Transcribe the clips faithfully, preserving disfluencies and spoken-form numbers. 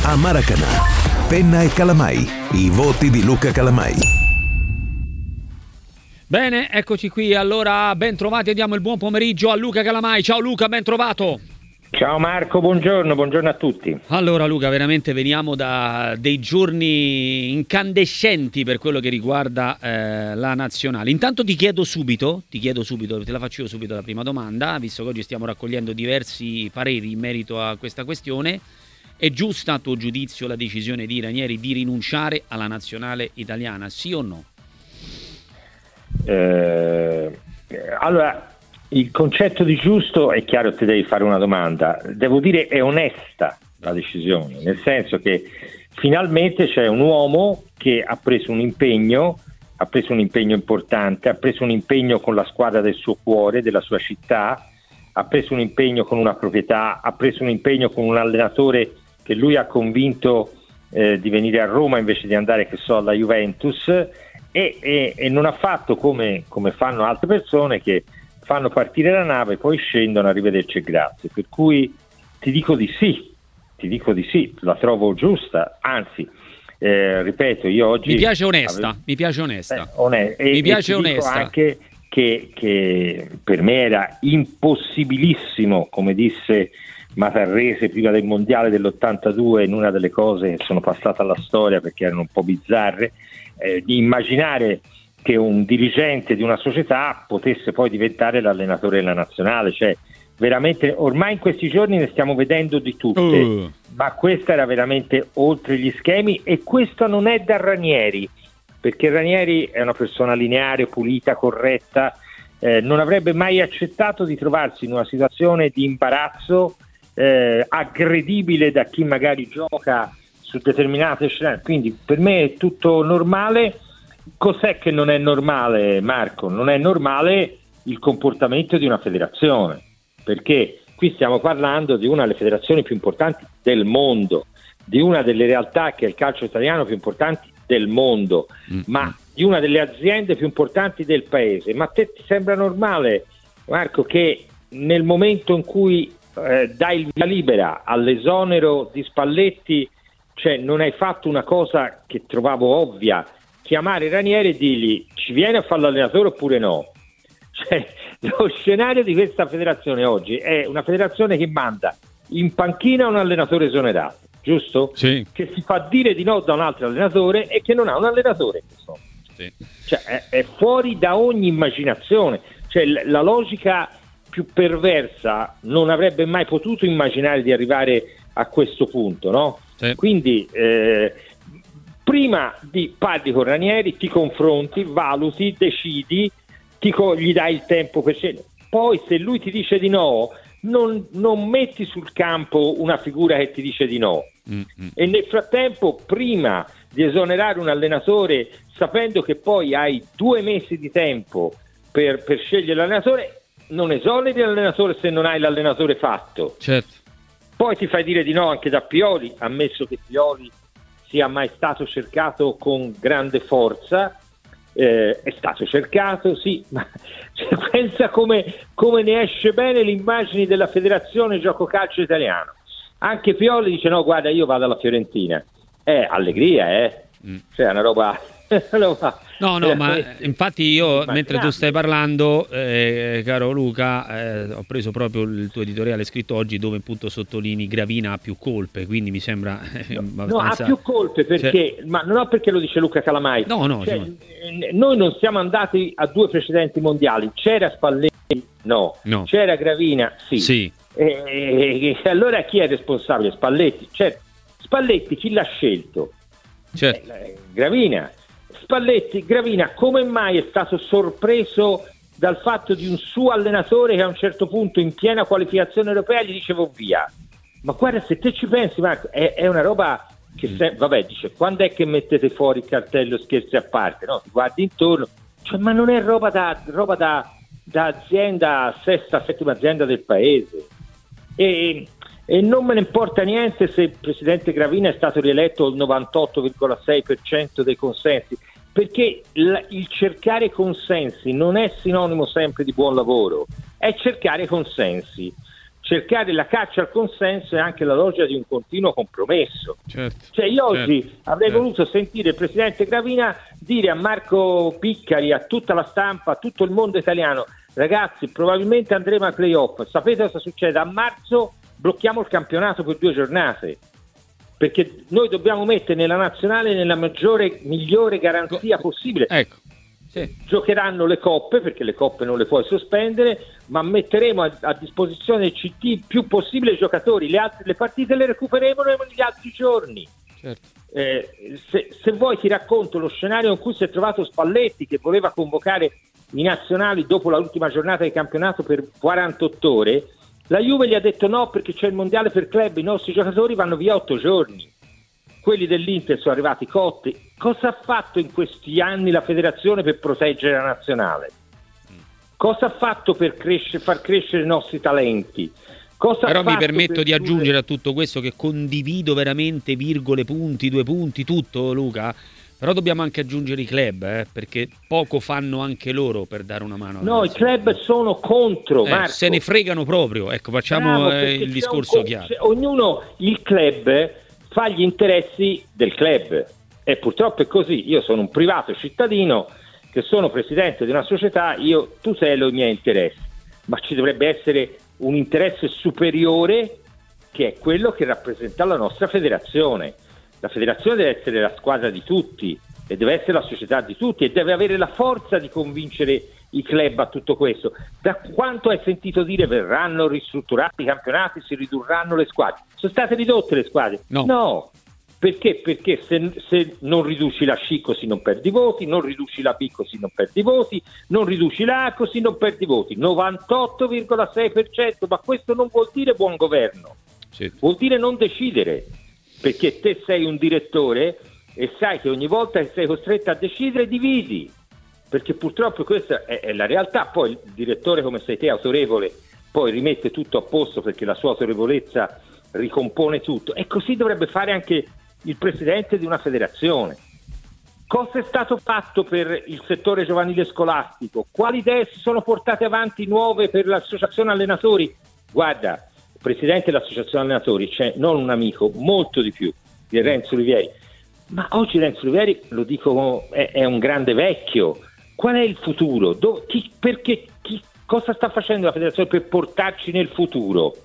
a Maracanã. Penna e Calamai, i voti di Luca Calamai. Bene, eccoci qui, allora ben trovati e diamo il buon pomeriggio a Luca Calamai. Ciao Luca, ben trovato. Ciao Marco, buongiorno, buongiorno a tutti. Allora Luca, veramente veniamo da dei giorni incandescenti per quello che riguarda eh, la nazionale. Intanto ti chiedo subito, ti chiedo subito, te la faccio io subito la prima domanda, visto che oggi stiamo raccogliendo diversi pareri in merito a questa questione. È giusta a tuo giudizio la decisione di Ranieri di rinunciare alla nazionale italiana, sì o no? Eh, allora... Il concetto di giusto è chiaro, ti devi fare una domanda, devo dire è onesta la decisione, nel senso che finalmente c'è un uomo che ha preso un impegno, ha preso un impegno importante, ha preso un impegno con la squadra del suo cuore, della sua città, ha preso un impegno con una proprietà, ha preso un impegno con un allenatore che lui ha convinto eh, di venire a Roma invece di andare, che so, alla Juventus, e, e, e non ha fatto come, come fanno altre persone che fanno partire la nave, poi scendono, arrivederci e grazie. Per cui ti dico di sì, ti dico di sì, la trovo giusta, anzi, eh, ripeto, io oggi... Mi piace onesta, avevo... mi piace onesta. Eh, onest... mi e, piace e ti onesta. dico anche che, che per me era impossibilissimo, come disse Matarrese prima del Mondiale dell'ottantadue, in una delle cose che sono passate alla storia perché erano un po' bizzarre, eh, di immaginare che un dirigente di una società potesse poi diventare l'allenatore della nazionale, cioè veramente ormai in questi giorni ne stiamo vedendo di tutte, uh. ma questa era veramente oltre gli schemi, e questo non è da Ranieri, perché Ranieri è una persona lineare, pulita, corretta, eh, non avrebbe mai accettato di trovarsi in una situazione di imbarazzo, eh, aggredibile da chi magari gioca su determinate scenarie, quindi per me è tutto normale. Cos'è che non è normale, Marco? Non è normale il comportamento di una federazione, perché qui stiamo parlando di una delle federazioni più importanti del mondo, di una delle realtà che è il calcio italiano più importanti del mondo, mm-hmm. ma di una delle aziende più importanti del paese. Ma a te ti sembra normale, Marco, che nel momento in cui eh, dai il via libera all'esonero di Spalletti, cioè non hai fatto una cosa che trovavo ovvia, chiamare Ranieri e dirgli ci viene a fare l'allenatore oppure no? Cioè, lo scenario di questa federazione oggi è una federazione che manda in panchina un allenatore esonerato, giusto? Sì. Che si fa dire di no da un altro allenatore e che non ha un allenatore. Sì. Cioè, è, è fuori da ogni immaginazione. Cioè, l- la logica più perversa non avrebbe mai potuto immaginare di arrivare a questo punto, no? Sì. Quindi eh, prima di parli con Ranieri, ti confronti, valuti, decidi, ti co- gli dai il tempo per scegliere. Poi se lui ti dice di no, non, non metti sul campo una figura che ti dice di no. Mm-hmm. E nel frattempo, prima di esonerare un allenatore, sapendo che poi hai due mesi di tempo per, per scegliere l'allenatore, non esoneri l'allenatore se non hai l'allenatore fatto. Certo. Poi ti fai dire di no anche da Pioli, ammesso che Pioli sia mai stato cercato con grande forza, eh, è stato cercato, sì, ma cioè, pensa come, come ne esce bene l'immagine della Federazione Gioco Calcio Italiano. Anche Pioli dice no, guarda, io vado alla Fiorentina. Eh, allegria, eh. Mm. Cioè, una roba... No, no, ma infatti io mentre tu stai parlando, eh, caro Luca, eh, ho preso proprio il tuo editoriale scritto oggi dove appunto sottolinei Gravina ha più colpe, quindi mi sembra eh, no, abbastanza... no, ha più colpe perché, cioè... ma non perché lo dice Luca Calamai. No, no, cioè, cioè... noi non siamo andati a due precedenti mondiali, c'era Spalletti? No. no. C'era Gravina? Sì. Sì. E, e, e allora chi è responsabile? Spalletti. Certo. Spalletti chi l'ha scelto? Certo. Eh, Gravina. Spalletti, Gravina, come mai è stato sorpreso dal fatto di un suo allenatore che a un certo punto in piena qualificazione europea gli dicevo via? Ma guarda, se te ci pensi, Marco, è, è una roba che se, vabbè, dice, quando è che mettete fuori il cartello scherzi a parte? No, ti guardi intorno, cioè, ma non è roba da roba da, da azienda, sesta, settima azienda del paese. E, e non me ne importa niente se il presidente Gravina è stato rieletto al novantotto virgola sei per cento dei consensi, perché l- il cercare consensi non è sinonimo sempre di buon lavoro, è cercare consensi. cercare la caccia al consenso è anche la logica di un continuo compromesso. Certo, cioè io oggi certo, avrei certo. voluto sentire il presidente Gravina dire a Marco Piccari, a tutta la stampa, a tutto il mondo italiano: ragazzi, probabilmente andremo ai playoff, sapete cosa succede? A marzo blocchiamo il campionato per due giornate, perché noi dobbiamo mettere nella nazionale nella maggiore, migliore garanzia possibile. Ecco, sì. Giocheranno le coppe, perché le coppe non le puoi sospendere, ma metteremo a, a disposizione del C T il più possibile i giocatori, le altre le partite le recupereremo negli altri giorni. Certo. Eh, se, se vuoi ti racconto lo scenario in cui si è trovato Spalletti, che voleva convocare i nazionali dopo l'ultima giornata di campionato per quarantotto ore. La Juve gli ha detto no, perché c'è il mondiale per club, i nostri giocatori vanno via otto giorni. Quelli dell'Inter sono arrivati cotti. Cosa ha fatto in questi anni la federazione per proteggere la nazionale? Cosa ha fatto per crescere, far crescere i nostri talenti? Cosa Però ha mi fatto permetto per di aggiungere a tutto questo che condivido veramente virgole, punti, due punti, tutto, Luca. Però dobbiamo anche aggiungere i club, eh, perché poco fanno anche loro per dare una mano. No, i club sono contro, eh, Marco. Se ne fregano proprio. Ecco, facciamo Bravo, eh, il c'è discorso un, chiaro. Ognuno, il club fa gli interessi del club e purtroppo è così. Io sono un privato cittadino che sono presidente di una società, io tutelo i miei interessi, ma ci dovrebbe essere un interesse superiore, che è quello che rappresenta la nostra federazione. La federazione deve essere la squadra di tutti e deve essere la società di tutti e deve avere la forza di convincere i club a tutto questo. Da quanto hai sentito dire verranno ristrutturati i campionati, si ridurranno le squadre? Sono state ridotte le squadre? No. No. Perché? Perché se, se non riduci la C così non perdi voti, non riduci la B così non perdi voti, non riduci la A così non perdi voti. novantotto virgola sei per cento, ma questo non vuol dire buon governo. Sì. Vuol dire non decidere, perché te sei un direttore e sai che ogni volta che sei costretto a decidere dividi, perché purtroppo questa è, è la realtà. Poi il direttore, come sei te, autorevole, poi rimette tutto a posto perché la sua autorevolezza ricompone tutto, e così dovrebbe fare anche il presidente di una federazione. Cosa è stato fatto per il settore giovanile scolastico? Quali idee si sono portate avanti nuove per l'associazione allenatori? Guarda, il presidente dell'associazione allenatori c'è non un amico, molto di più, di Renzo Olivieri, ma oggi Renzo Olivieri, lo dico, è, è un grande vecchio. Qual è il futuro? Do, chi, perché, chi, cosa sta facendo la federazione per portarci nel futuro?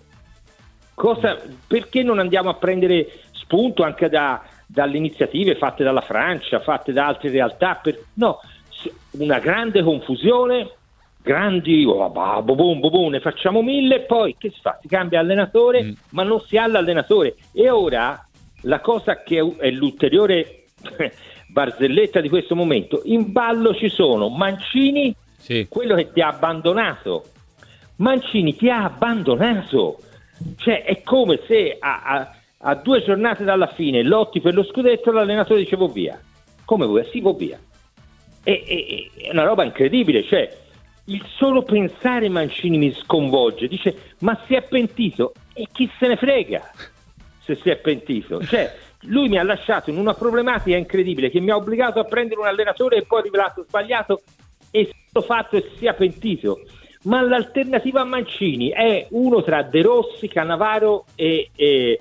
Cosa, perché non andiamo a prendere spunto anche da, dalle iniziative fatte dalla Francia, fatte da altre realtà? Per, no, una grande confusione, grandi oh, bah, bobon, bobon, ne facciamo mille e poi che si fa? Si cambia allenatore, mm. ma non si ha l'allenatore. E ora la cosa che è l'ulteriore barzelletta di questo momento, in ballo ci sono Mancini, sì. quello che ti ha abbandonato. Mancini ti ha abbandonato. Cioè è come se a, a, a due giornate dalla fine lotti per lo scudetto, l'allenatore dice "vo via". Come vuoi? Sì, vo via. E, e, è una roba incredibile, cioè il solo pensare Mancini mi sconvolge. Dice "ma si è pentito", e chi se ne frega se si è pentito. Cioè lui mi ha lasciato in una problematica incredibile, che mi ha obbligato a prendere un allenatore e poi rivelato sbagliato, e l'ho fatto e si è pentito. Ma l'alternativa a Mancini è uno tra De Rossi, Cannavaro e, e,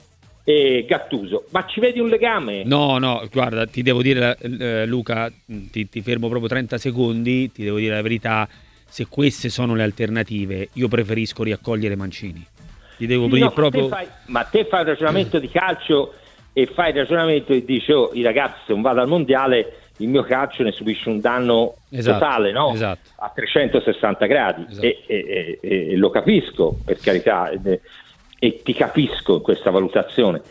e Gattuso. Ma ci vedi un legame? No, no, guarda, ti devo dire, eh, Luca, ti, ti fermo proprio trenta secondi, ti devo dire la verità, se queste sono le alternative, io preferisco riaccogliere Mancini. Ti devo sì, dire no, proprio... Ma te, fai, ma te fai un ragionamento di calcio e fai il ragionamento e dici "oh, i ragazzi, se non vado al mondiale il mio calcio ne subisce un danno esatto, totale, no? Esatto. A trecentosessanta gradi", esatto. e, e, e, e lo capisco, per carità, e, e ti capisco in questa valutazione,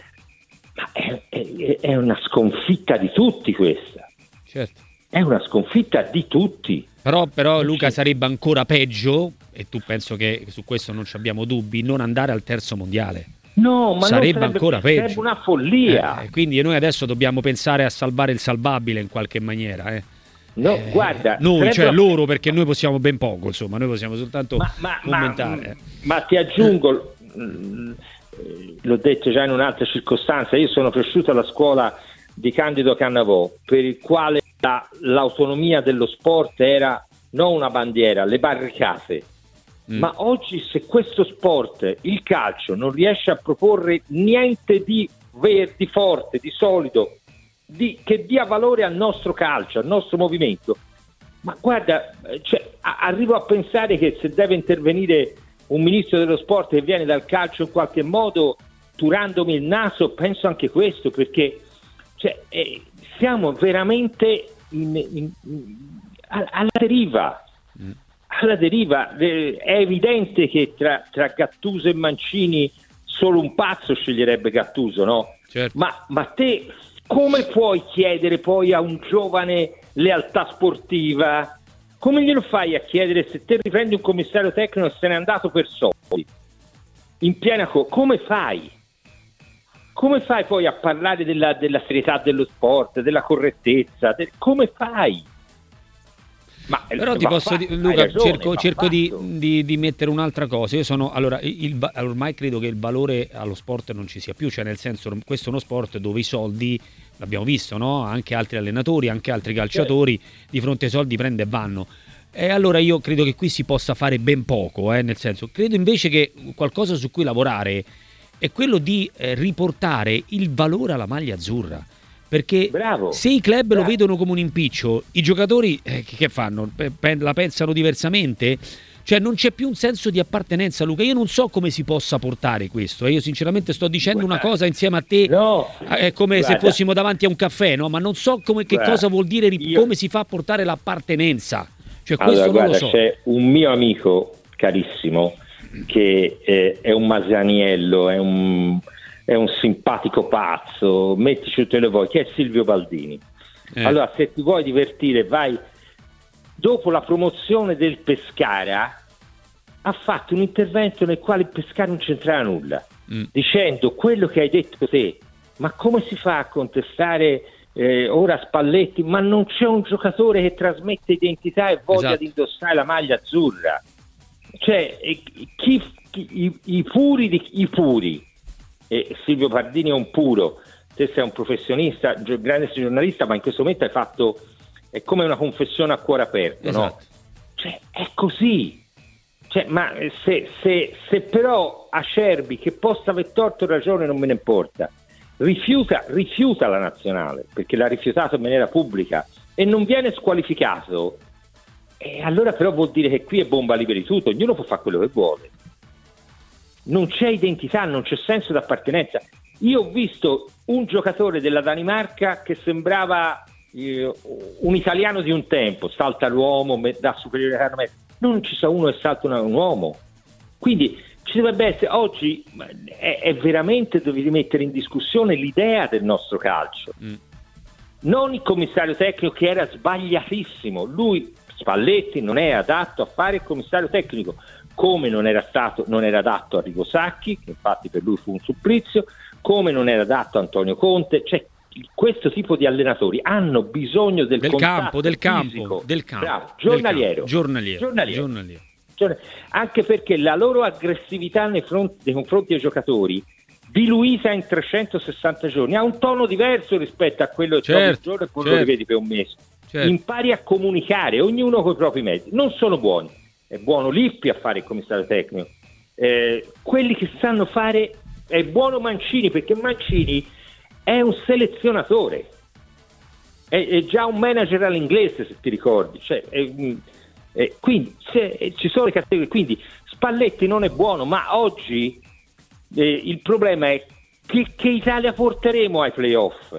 ma è, è, è una sconfitta di tutti questa. Certo. È una sconfitta di tutti. Però, però Luca, sarebbe ancora peggio, e tu penso che su questo non ci abbiamo dubbi, non andare al terzo mondiale. No, ma sarebbe, sarebbe ancora peggio. Sarebbe una follia. Eh, quindi noi adesso dobbiamo pensare a salvare il salvabile in qualche maniera. Eh. No, eh, guarda, noi, cioè una... loro, perché noi possiamo ben poco, insomma, noi possiamo soltanto ma, ma, commentare. Ma, ma ti aggiungo, l'ho detto già in un'altra circostanza, io sono cresciuto alla scuola di Candido Cannavò, per il quale la, l'autonomia dello sport era non una bandiera, le barricate. Mm. Ma oggi se questo sport, il calcio, non riesce a proporre niente di ver- di forte, di solido, di, che dia valore al nostro calcio, al nostro movimento, ma guarda, cioè, a- arrivo a pensare che se deve intervenire un ministro dello sport che viene dal calcio in qualche modo turandomi il naso, penso anche questo, perché cioè, eh, siamo veramente in, in, in, alla deriva. Mm. Alla deriva, è evidente che tra, tra Gattuso e Mancini solo un pazzo sceglierebbe Gattuso, no? Certo. Ma, ma te come puoi chiedere poi a un giovane lealtà sportiva? Come glielo fai a chiedere se te riprendi un commissario tecnico e se n'è andato per soldi? In piena co- come fai? Come fai poi a parlare della, della serietà dello sport, della correttezza? De- come fai? Ma, Però ti posso dire, Luca, ragione, cerco, cerco di, di, di mettere un'altra cosa. Io sono allora il, il, ormai credo che il valore allo sport non ci sia più, cioè nel senso, questo è uno sport dove i soldi, l'abbiamo visto, no? Anche altri allenatori, anche altri calciatori, certo, di fronte ai soldi prende e vanno. E allora io credo che qui si possa fare ben poco, eh, nel senso, credo invece che qualcosa su cui lavorare è quello di eh, riportare il valore alla maglia azzurra. Perché bravo, se i club bravo. lo vedono come un impiccio, i giocatori eh, che fanno? Pe- la pensano diversamente? Cioè non c'è più un senso di appartenenza, Luca. Io non so come si possa portare questo, eh. Io sinceramente sto dicendo guarda, una cosa insieme a te, no, è come guarda, se fossimo davanti a un caffè, no? Ma non so come, che guarda, cosa vuol dire, io... come si fa a portare l'appartenenza. Cioè questo allora, non guarda, lo so. C'è un mio amico carissimo che eh, è un Masaniello, è un... è un simpatico pazzo, mettici tutte le vuoi, che è Silvio Baldini. Eh. Allora, se ti vuoi divertire, vai. Dopo la promozione del Pescara, ha fatto un intervento nel quale il Pescara non c'entrava nulla, mm. dicendo quello che hai detto te. Ma come si fa a contestare eh, ora Spalletti? Ma non c'è un giocatore che trasmette identità e voglia esatto. di indossare la maglia azzurra. Cioè, chi, chi, i, i puri di i puri. E Silvio Baldini è un puro, te sei un professionista, grande giornalista, ma in questo momento hai fatto, è come una confessione a cuore aperto, esatto. no? Cioè è così, cioè, ma se, se, se però Acerbi, che possa aver torto o ragione non me ne importa, rifiuta, rifiuta la nazionale, perché l'ha rifiutato in maniera pubblica e non viene squalificato, e allora però vuol dire che qui è bomba libera di tutto, ognuno può fare quello che vuole. Non c'è identità, non c'è senso d'appartenenza. Io ho visto un giocatore della Danimarca che sembrava eh, un italiano di un tempo, salta l'uomo, dà superiorità, non ci sa uno che salta un uomo. Quindi ci dovrebbe essere, oggi è, è veramente, devi rimettere in discussione l'idea del nostro calcio. Mm. Non il commissario tecnico, che era sbagliatissimo. Lui, Spalletti, non è adatto a fare il commissario tecnico, come non era stato, non era adatto a Arrigo Sacchi, che infatti per lui fu un supplizio, come non era adatto a Antonio Conte. Cioè, questo tipo di allenatori hanno bisogno del, del campo, del fisico, campo, del campo, bravo, giornaliero, del campo, giornaliero, giornaliero, giornaliero. giornaliero. Anche perché la loro aggressività nei, front, nei confronti dei giocatori, diluita in trecentosessanta giorni, ha un tono diverso rispetto a quello che certo, un giorno e poi certo. lo rivedi per un mese. Certo. Impari a comunicare, ognuno con i propri mezzi. Non sono buoni. È buono Lippi a fare il commissario tecnico, eh, quelli che sanno fare è buono Mancini, perché Mancini è un selezionatore, è, è già un manager all'inglese, se ti ricordi, cioè, è, è, quindi se, ci sono le categorie, quindi Spalletti non è buono, ma oggi eh, il problema è che, che Italia porteremo ai playoff,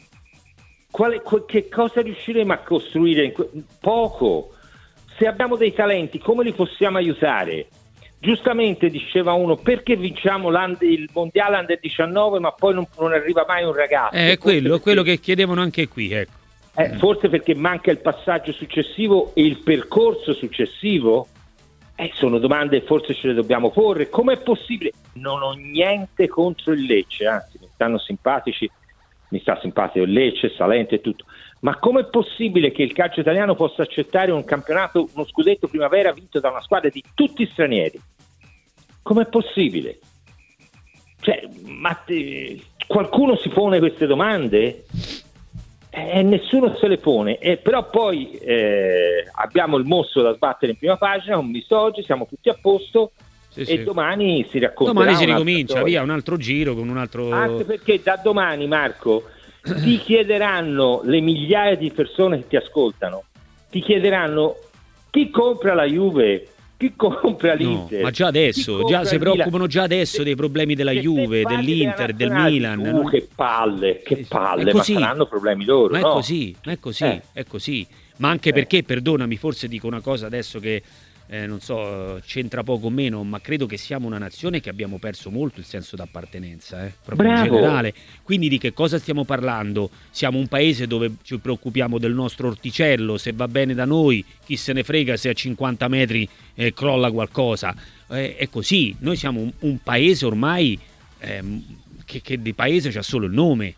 Quale, che cosa riusciremo a costruire in que- poco. Se abbiamo dei talenti, come li possiamo aiutare? Giustamente diceva uno, perché vinciamo il mondiale under diciannove ma poi non, non arriva mai un ragazzo? È eh, quello, perché, quello che chiedevano anche qui, ecco. Eh, forse perché manca il passaggio successivo e il percorso successivo? Eh, sono domande che forse ce le dobbiamo porre. Com'è possibile? Non ho niente contro il Lecce, anzi mi stanno simpatici, mi sta simpatico il Lecce, Salento e tutto. Ma com'è possibile che il calcio italiano possa accettare un campionato, uno scudetto primavera vinto da una squadra di tutti stranieri? Com'è possibile? Cioè, ma te, qualcuno si pone queste domande? eh, nessuno se le pone, eh, però poi eh, abbiamo il mostro da sbattere in prima pagina, un visto oggi, siamo tutti a posto. Sì, e sì. domani si racconterà. Domani si ricomincia, via, un altro giro con un altro. Anche perché da domani, Marco, ti chiederanno le migliaia di persone che ti ascoltano, ti chiederanno chi compra la Juve, chi compra l'Inter. No, ma già adesso, già si preoccupano già adesso dei problemi della Juve, dell'Inter, del Milan. Uh, che palle, che palle, ma saranno problemi loro. Ma è no? così, ma è così, eh. è così. Ma anche eh. perché, perdonami, forse dico una cosa adesso che Eh, non so, c'entra poco o meno, ma credo che siamo una nazione che abbiamo perso molto il senso d'appartenenza, eh, proprio Bravo. in generale. Quindi di che cosa stiamo parlando? Siamo un paese dove ci preoccupiamo del nostro orticello, se va bene da noi, chi se ne frega se a cinquanta metri eh, crolla qualcosa. Eh, è così, noi siamo un, un paese ormai eh, che, che di paese c'ha solo il nome.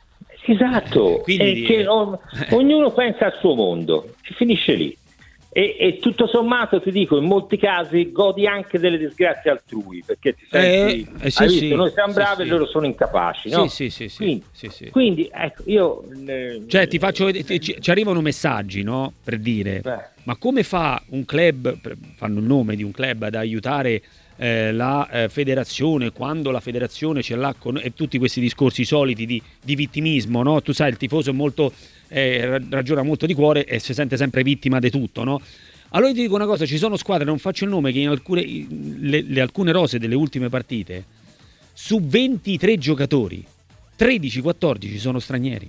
Esatto, Quindi, è che o, ognuno pensa al suo mondo, e finisce lì. E, e tutto sommato ti dico, in molti casi godi anche delle disgrazie altrui, perché ti senti, eh, eh, sì, hai visto, sì, noi siamo sì, bravi sì. e loro sono incapaci, no? Sì, sì, sì, quindi, sì, sì. quindi ecco, io eh, cioè ti faccio vedere, ci, ci arrivano messaggi, no? Per dire, beh. ma come fa un club, fanno il nome di un club, ad aiutare eh, la eh, federazione quando la federazione ce l'ha con, e tutti questi discorsi soliti di, di vittimismo, no? Tu sai, il tifoso è molto eh, ragiona molto di cuore e si sente sempre vittima di tutto, no? Allora io ti dico una cosa, ci sono squadre, non faccio il nome, che in alcune, le, le alcune rose delle ultime partite, su ventitré giocatori, tredici quattordici sono stranieri.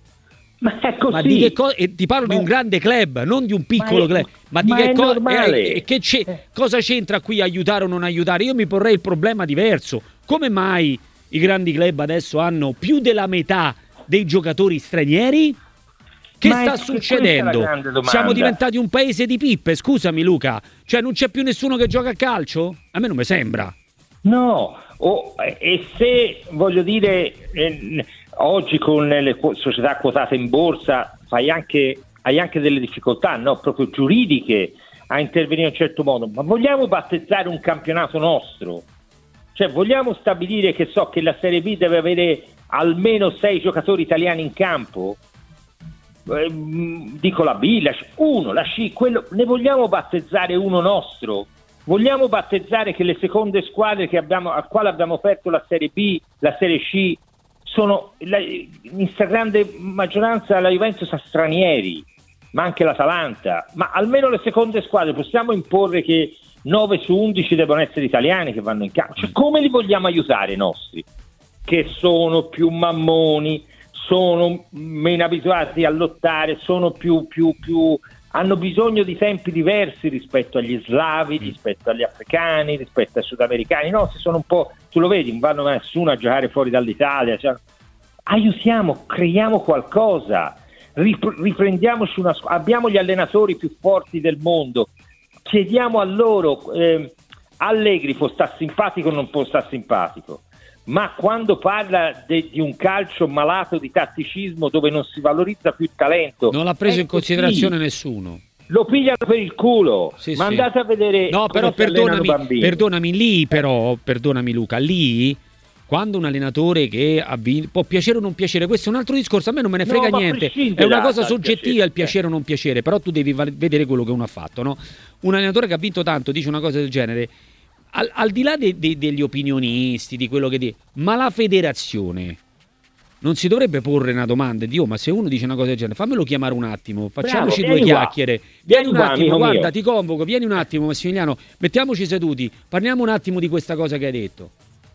Ma è così. Ma di che co- e ti parlo ma... di un grande club, non di un piccolo ma è... club. Ma, ma di che, co- e, e che c'è, cosa c'entra qui aiutare o non aiutare? Io mi porrei il problema diverso. Come mai i grandi club adesso hanno più della metà dei giocatori stranieri? Che ma sta succedendo? Siamo diventati un paese di pippe, scusami Luca. Cioè non c'è più nessuno che gioca a calcio? A me non mi sembra. No, oh, e se voglio dire eh, oggi con le società quotate in borsa fai anche, hai anche delle difficoltà, no? Proprio giuridiche a intervenire in un certo modo, ma vogliamo battezzare un campionato nostro? Cioè vogliamo stabilire che so che la Serie B deve avere almeno sei giocatori italiani in campo? Eh, dico la B, la C, uno, la C, quello, ne vogliamo battezzare uno nostro? Vogliamo battezzare che le seconde squadre che abbiamo, a quale abbiamo aperto la Serie B, la Serie C, sono la, in stragrande maggioranza la Juventus a stranieri, ma anche l'Atalanta, ma almeno le seconde squadre possiamo imporre che nove su undici devono essere italiani che vanno in campo? Cioè, come li vogliamo aiutare i nostri? Che sono più mammoni, sono meno abituati a lottare, sono più, più, più hanno bisogno di tempi diversi rispetto agli slavi, rispetto agli africani, rispetto ai sudamericani. No, si sono un po', tu lo vedi, non vanno nessuno a giocare fuori dall'Italia. Cioè, aiutiamo, creiamo qualcosa, rip- riprendiamoci una squadra. Abbiamo gli allenatori più forti del mondo, chiediamo a loro. Eh, Allegri può stare simpatico o non può stare simpatico, ma quando parla de, di un calcio malato di tatticismo dove non si valorizza più il talento, non l'ha preso in considerazione sì. nessuno. Lo pigliano per il culo, sì, ma sì. andate a vedere. No, però perdonami, perdonami lì, però, perdonami Luca, lì quando un allenatore che ha vinto, può piacere o non piacere, questo è un altro discorso, a me non me ne frega no, niente, è una cosa soggettiva il piacere o non piacere, però tu devi vedere quello che uno ha fatto, no? Un allenatore che ha vinto tanto dice una cosa del genere. Al, al di là de, de, degli opinionisti, di quello che dice, ma la federazione non si dovrebbe porre una domanda di oh, ma se uno dice una cosa del genere, fammelo chiamare un attimo, facciamoci Bravo, due chiacchiere, qua. vieni un qua, attimo, guarda, mio. ti convoco, vieni un attimo Massimiliano, mettiamoci seduti, parliamo un attimo di questa cosa che hai detto.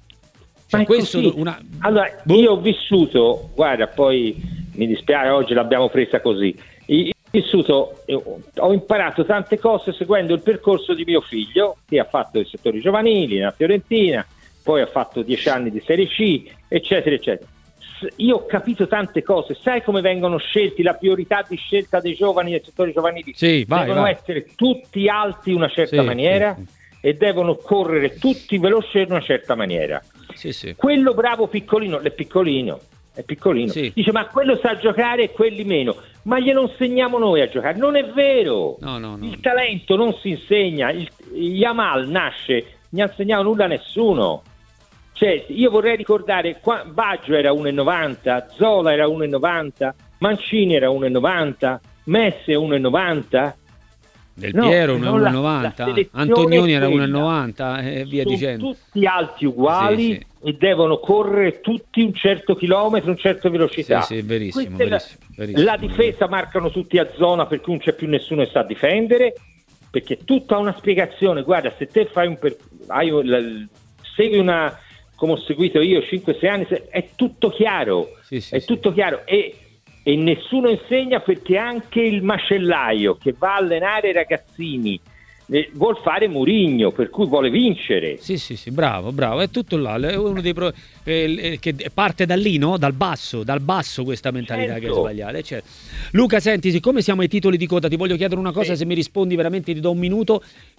Cioè, questo una... Allora, boh. io ho vissuto, guarda, poi mi dispiace, oggi l'abbiamo presa così. Io vissuto, ho imparato tante cose seguendo il percorso di mio figlio che ha fatto i settori giovanili nella Fiorentina, poi ha fatto dieci anni di Serie C, eccetera eccetera. Io ho capito tante cose, sai come vengono scelti, la priorità di scelta dei giovani nei settori giovanili sì, vai, devono vai. essere tutti alti in una certa sì, maniera sì, sì. e devono correre tutti veloci in una certa maniera. Sì, sì. Quello bravo piccolino, è piccolino è piccolino, sì. dice ma quello sa giocare e quelli meno, ma glielo insegniamo noi a giocare, non è vero, no, no, no. il talento non si insegna, il, Yamal nasce, non ha insegnato nulla a nessuno, cioè io vorrei ricordare, qua, Baggio era uno e novanta, Zola era uno e novanta, Mancini era uno e novanta, Messi è uno e novanta. Del Piero no, uno e novanta, Antonioni era uno e novanta e via sono dicendo. Tutti alti uguali, sì, sì. E devono correre tutti un certo chilometro, una certa velocità. Sì, sì, verissimo, verissimo, la, verissimo. La difesa marcano tutti a zona perché non c'è più nessuno che sa difendere, perché tutta una spiegazione. Guarda, se te fai un per... hai un... segui una, come ho seguito io cinque sei anni, è tutto chiaro, sì, sì, è sì. tutto chiaro e E nessuno insegna, perché anche il macellaio che va a allenare i ragazzini eh, vuol fare Mourinho, per cui vuole vincere. Sì, sì, sì, bravo, bravo, è tutto là, è uno dei pro- eh, che parte da lì, no? Dal basso, dal basso questa mentalità, certo, che è sbagliata. Certo. Luca, senti, siccome siamo ai titoli di coda, ti voglio chiedere una cosa, sì. Se mi rispondi veramente ti do un minuto.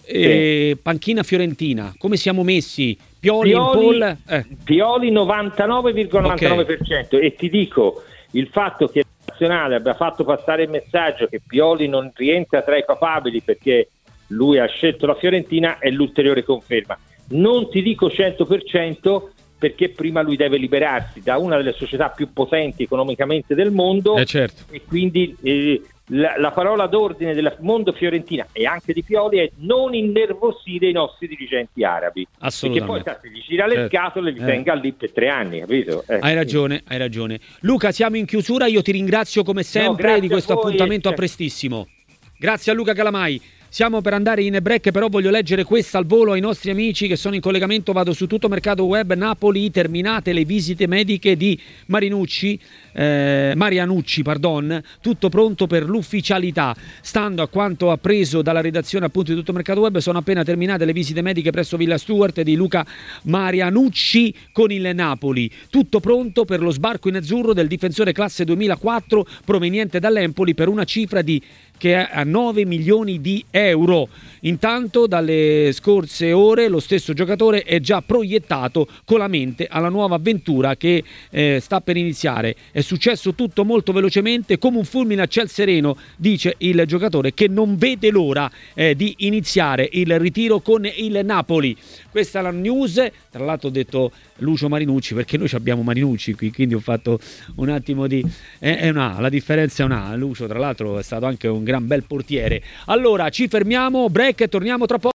Eh, sì. Panchina Fiorentina, come siamo messi? Pioli, Pioli, in Paul? Eh. Pioli novantanove virgola novantanove per cento, okay. E ti dico, il fatto che abbia fatto passare il messaggio che Pioli non rientra tra i papabili perché lui ha scelto la Fiorentina è l'ulteriore conferma. Non ti dico cento per cento perché prima lui deve liberarsi da una delle società più potenti economicamente del mondo, eh certo. E quindi eh, la, la parola d'ordine del mondo Fiorentina e anche di Pioli è non innervosire i nostri dirigenti arabi, assolutamente, perché poi se gli gira le certo. scatole li eh. tenga lì per tre anni, capito? Eh. Hai ragione, hai ragione. Luca, siamo in chiusura, io ti ringrazio come sempre no, di questo appuntamento, a prestissimo. Grazie a Luca Calamai. Siamo per andare in break, però voglio leggere questa al volo ai nostri amici che sono in collegamento. Vado su Tutto Mercato Web. Napoli, terminate le visite mediche di Marinucci, eh, Marianucci, pardon, tutto pronto per l'ufficialità. Stando a quanto appreso dalla redazione appunto di Tutto Mercato Web, sono appena terminate le visite mediche presso Villa Stuart di Luca Marianucci con il Napoli. Tutto pronto per lo sbarco in azzurro del difensore classe duemilaquattro proveniente dall'Empoli per una cifra di che è a nove milioni di euro. Intanto dalle scorse ore lo stesso giocatore è già proiettato con la mente alla nuova avventura che eh, sta per iniziare. È successo tutto molto velocemente, come un fulmine a ciel sereno, dice il giocatore, che non vede l'ora eh, di iniziare il ritiro con il Napoli. Questa è la news. Tra l'altro ho detto Lucio Marinucci perché noi abbiamo Marinucci qui, quindi ho fatto un attimo di è, è una la differenza è una Lucio tra l'altro è stato anche un gran bel portiere. Allora ci fermiamo, break e torniamo tra poco.